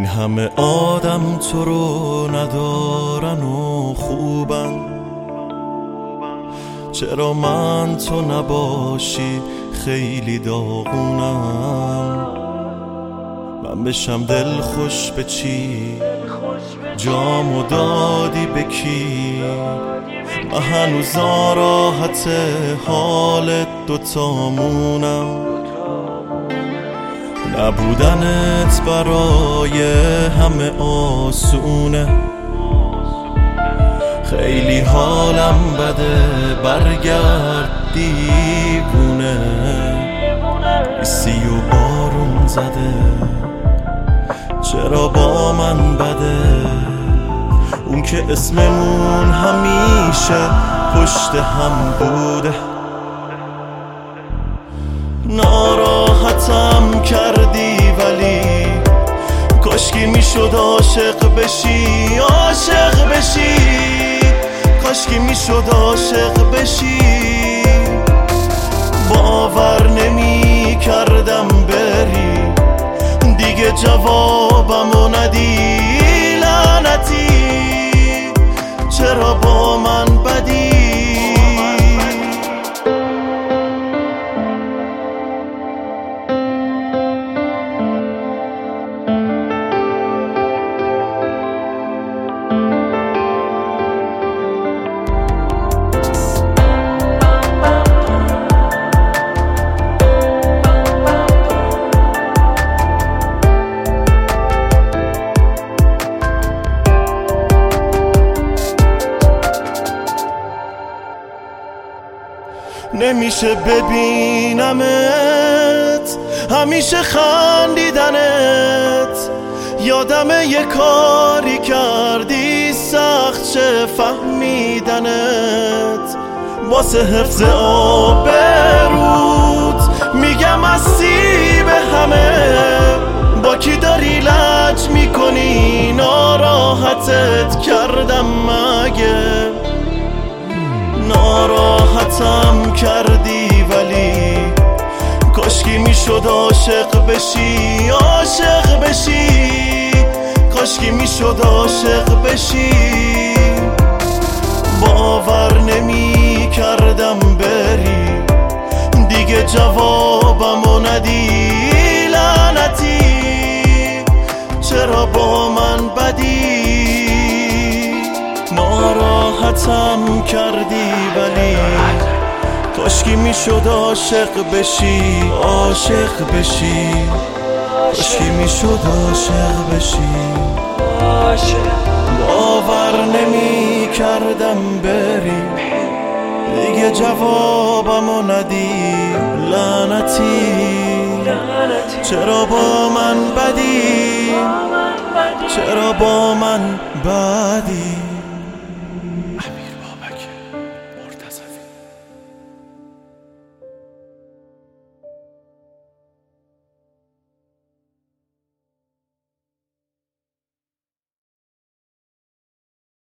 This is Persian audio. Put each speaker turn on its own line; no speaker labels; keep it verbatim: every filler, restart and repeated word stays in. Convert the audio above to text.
این همه آدم تو رو ندارن و خوبن، چرا من تو نباشی خیلی داغونم. من بشم دل خوش به چی، جامو دادی به کی؟ من هنوز ناراحت حال دوتامونم. نبودنت برای همه آسونه، خیلی حالم بده، برگرد دیوونه. ایسی و بارون زده، چرا با من بده؟ اون که اسممون همیشه پشت هم بوده. ناراحتم کردی ولی کاشکی میشد عاشق بشی، عاشق بشی. کاشکی میشد عاشق بشی. باور نمی کردم بری، دیگه جوابمو ندی. لعنتی چرا با من بدی؟ نمیشه ببینمت، همیشه خندیدنت. یادم یه کاری کردی سخت چه فهمیدنت. واسه حفظ آبروت میگم هستی به همه. با کی داری لج میکنی؟ ناراحتت کردم مگه؟ ناراحتم کردی ولی کاشکی میشد عاشق بشی، عاشق بشی. کاشکی میشد عاشق بشی. باور نمی کردم بری، دیگه جوابمو ندی. لعنتی چرا با من بدی؟ ناراحتم کردی ولی کاشکی میشد عاشق بشی، عاشق بشی. کاشکی میشد عاشق بشی. باور نمی کردم بری، دیگه جوابمو ندی. لعنتی چرا با من بدی؟ چرا با من بدی؟